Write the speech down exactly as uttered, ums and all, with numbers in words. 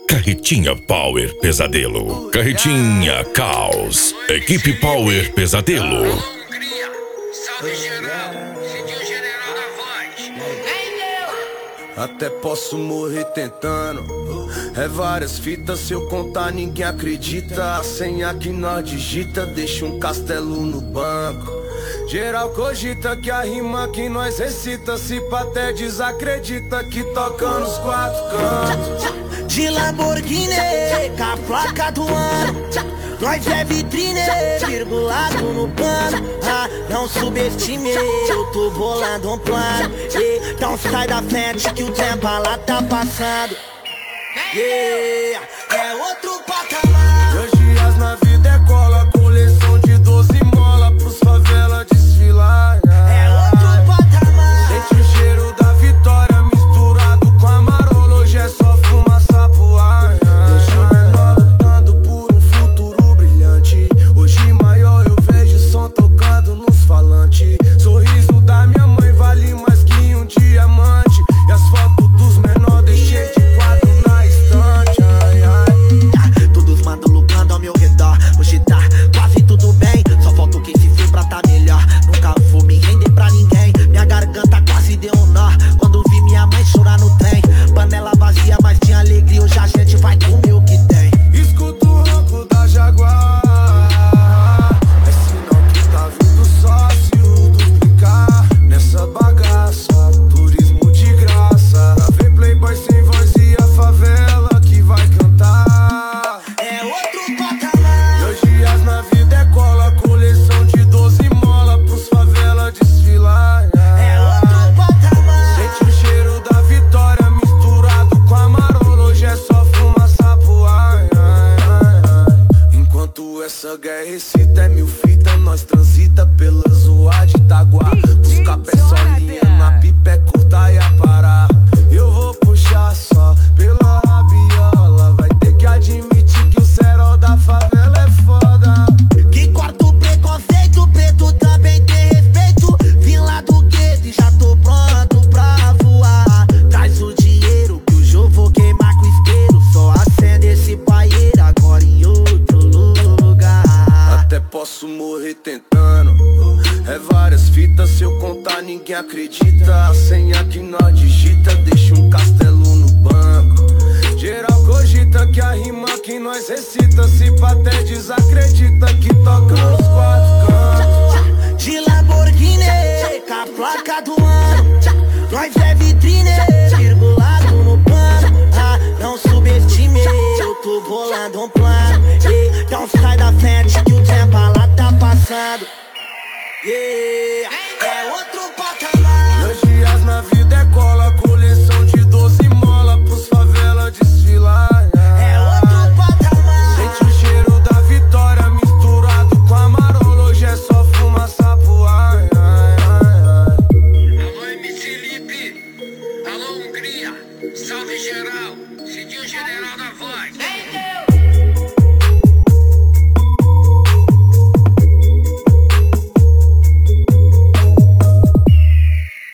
Carretinha Power Pesadelo. Carretinha Caos. Equipe Power Pesadelo. Salve geral, Cidinho General da Voz. Até posso morrer tentando. É várias fitas, se eu contar ninguém acredita. A senha que nós digita deixa um castelo no banco. Geral cogita que a rima que nós recita, se pá até desacredita que toca nos quatro cantos. De Lamborghini, com a placa do ano, nós é vitrine, virgulado no pano. Ah, não subestime, eu tô bolando um plano. Então sai da frente que o tempo lá tá passando. Yeah, é outro patamar. Meus dias na vida é cola, coleção de doze mola pros favela desfilar. É outro patamar. Sente o cheiro da vitória misturado com a marola, hoje é só fumaça pro ar. Deixa o menor lutando por um futuro brilhante. Hoje maior eu vejo som tocando nos falantes. Sorriso da minha mãe vale mais que um diamante. E as fotos dos menores deixei de quadro na estante. Ai, ai. Todos mandam lucrando ao meu redor. Hoje tá quase tudo bem, só falta quem se foi pra tá melhor. Nunca vou me render pra ninguém. Minha garganta quase deu um nó quando vi minha mãe chorar no trem. Panela vazia, mas tinha alegria. Hoje a gente vai comer o que tem. Escuto o ronco da Jaguar. É sinal que tá vindo sócio duplicar nessa bagaça. Turismo de graça. Pra ver playboy sem voz e a favela que vai cantar. É outro patamar. Meus dias na vida é cola, coleção de doze mola pros favela desfilar. É outro patamar. Sente o cheiro da vitória misturado com a marola, hoje é só fumaça pro ar. Ai, ai, ai. Enquanto essa guerra excita, é mil fita, nós transita pela zoa de Itaguá. Busca pessolinha na pipa, é curta e a parar. Eu vou puxar só pela rabiola. Vai ter que admitir que o cerol da favela é foda. Que corta o preconceito, preto também tem respeito. Vim lá do gueto e já tô pronto pra voar. Traz o dinheiro que hoje eu vou queimar com isqueiro. Só acende esse paieiro agora em outro lugar. Até posso morrer tentando. É várias fitas, se eu contar ninguém acredita. A senha que nós digita deixa um castelo no banco. Geral cogita que a rima que nós recita, se pá até desacredita que toca nos quatro cantos. De Lamborghini, com a placa do ano, nós é vitrine, virgulado no pano. Ah, não subestime, eu tô bolando um plano. Então sai da frente que o tempo lá tá passando. Yeah, é outro patamar. Meus dias na vida é cola, coleção de doze mola pros favela desfilar. É outro patamar. Sente o cheiro da vitória misturado com a marola, hoje é só fumaça pro ar. Ai, ai, ai. Alô, M C Lipe. Alô, Hungria. Salve geral, Cidinho General da Voz.